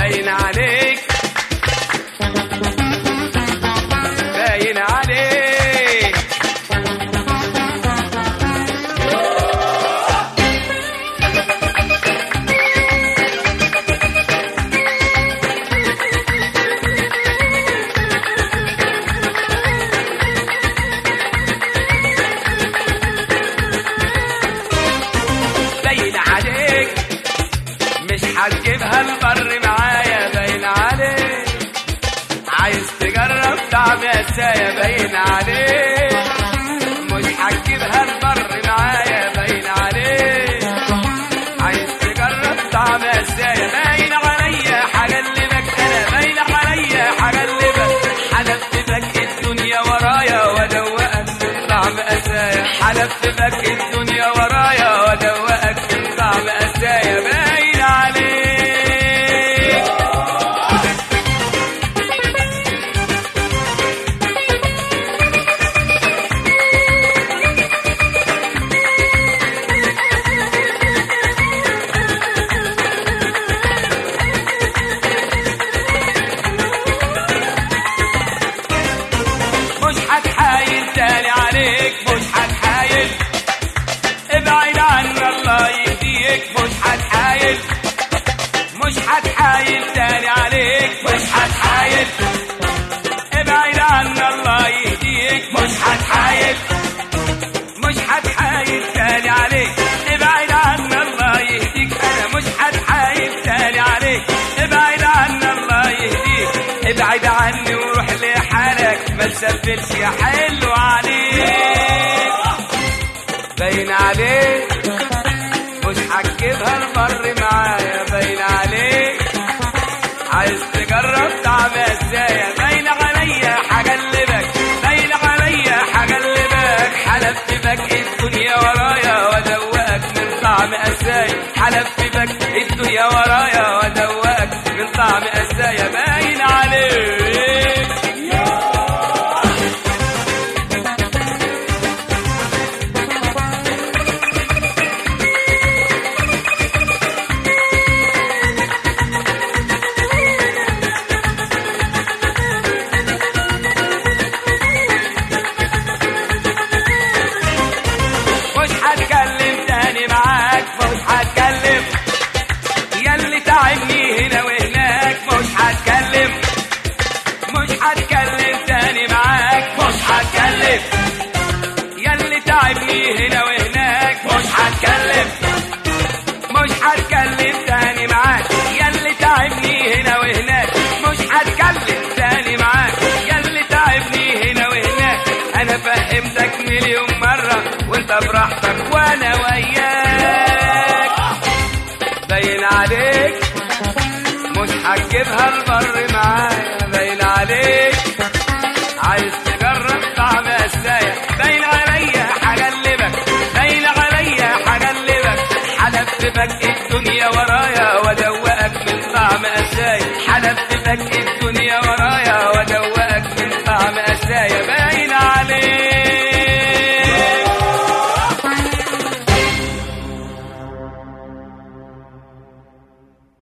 باين عليك باين عليك باين عليك مش هتجيبها البر معايا باين عليك عايز تجرب طعم قسايا باين عليك مش هتجيبها البر معايا باين عليك عايز تجرب طعم قسايا باين عليا هغلبك انا باين عليا هغلبك هلففك الدنيا ورايا وادوقك من طعم قسايا هلففك الدنيا ورايا وادوقك من طعم قسايا باين عليك مش هتحايل تاني عليك مش هتحايل ابعد عنا الله يهديك مش هتحايل مش هتحايل تاني عليك مش هتحايل ابعد عنا الله يهديك مش هتحايل مش هتحايل تاني عليك ابعد عنا الله يهديك انا مش هتحايل تاني عليك ابعد عنا الله يهديك ابعد عني وروح لحالك ما تسبلش يا حلو عليك باين عليك مش هتجيبها البر معايا باين عليك عايز تجرب طعم قسايا باين عليا هغلبك باين عليا هغلبك هلففك الدنيا ورايا وادوقك من طعم قسايا هلففك الدنيا ورايا وادوقك من طعم قسايا باين عليك مش هتكلم تاني معاك مش هتكلم ياللي تعبني هنا وهناك مش هتكلم مش هتكلم تاني معاك مش هتكلم ياللي تعبني هنا وهناك مش هتكلم مش هتكلم تاني معاك ياللي تعبني هنا وهناك مش هتكلم تاني معاك ياللي تعبني هنا وهناك انا فهمتك مليون مرة وانت براحتك وانا وياك باين عليك مش هتجيبها البر معايا باين عليك عايز تجرب طعم قسايا باين عليا هغلبك باين عليا هغلبك هلففك الدنيا ورايا وادوقك من طعم قسايا هلففك الدنيا ورايا